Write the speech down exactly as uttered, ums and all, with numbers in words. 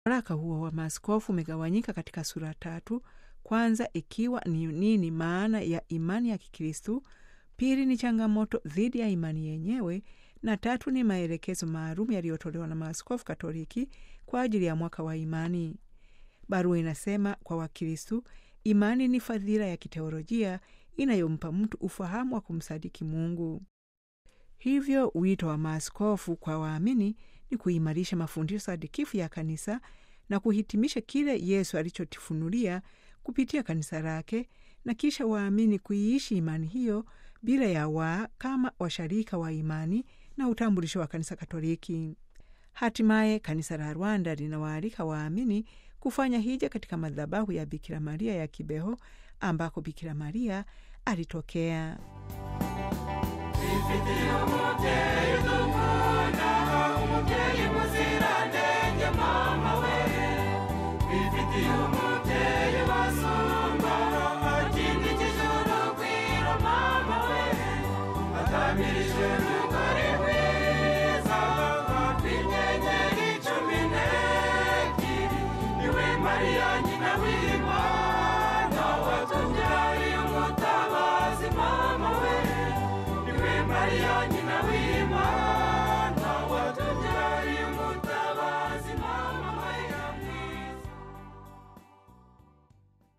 Waraka huo wa maaskofu umegawanyika katika sura tatu, kwanza ikiwa ni nini maana ya imani ya Kikristo, pili ni changamoto dhidi ya imani yenyewe, na tatu ni maelekezo maalum yaliyotolewa na maaskofu Katoliki kwa ajili ya mwaka wa imani. Barua inasema kwa Wakristo, imani ni fadhila ya kiteolojia inayompa mtu ufahamu wa kumsadiki Mungu. Hivyo wito wa maaskofu kwa waamini ni kuimarisha mafundisho sadikifu ya kanisa na kuhitimisha kile Yesu alichotifunulia kupitia kanisa lake, na kisha waamini kuiishi imani hiyo bila ya waa kama washarika wa imani na utambulisho wa kanisa Katoliki. Hatimaye kanisa la Rwanda linawaalika waamini kufanya hija katika madhabahu ya Bikira Maria ya Kibeho ambako Bikira Maria alitokea. Maria